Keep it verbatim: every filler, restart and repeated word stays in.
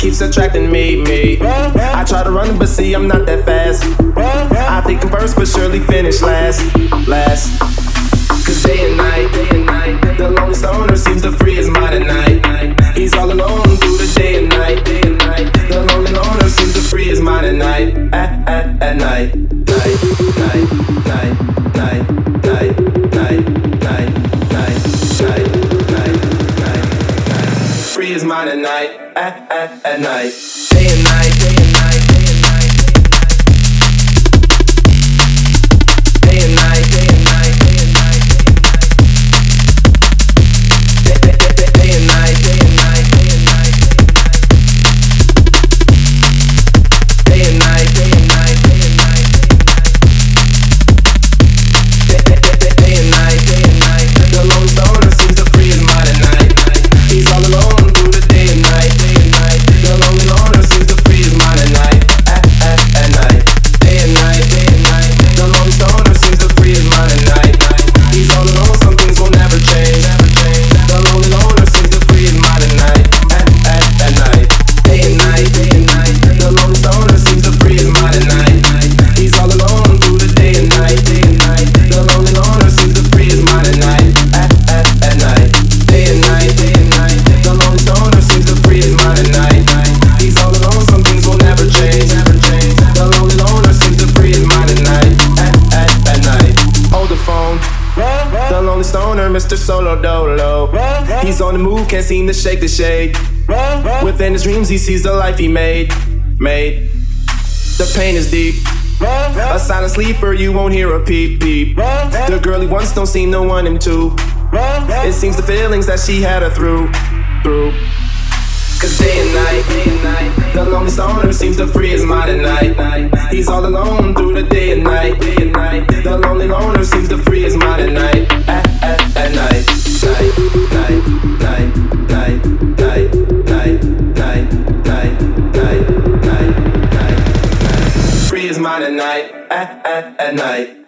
keeps attracting me, me. I try to run, but see, I'm not that fast. I think I'm first, but surely finish last, last. Cause day and night, day and night, the lonely stoner seems to free his mind at night. He's all alone through the day and night, day and night. The lonely loner seems to free his mind at night, at, at, at night. Night, night, night, night, night, night, night, night, night, night, night, night. Free his mind at night, at, at, at night. Day and night, day and night, day and night, day and night, day and night, day and night, day and night, day and night, day and night, day and night, day and night, day and night, day and night. Mister Solo Dolo, he's on the move, can't seem to shake the shade. Within his dreams he sees the life he made, made. The pain is deep, a silent sleeper, you won't hear a peep peep. The girl he wants don't seem to want him to. It seems the feelings that she had her through, through. Cause day and night, day and night, the lonely stoner seems to free his mind at night. He's all alone through the day and night, day and night. The lonely loner seems to free his mind at night, at, at, at night. Night, night, night, night, night, night, night, night, night, night, night, night. Free his mind at night, at, at, at night.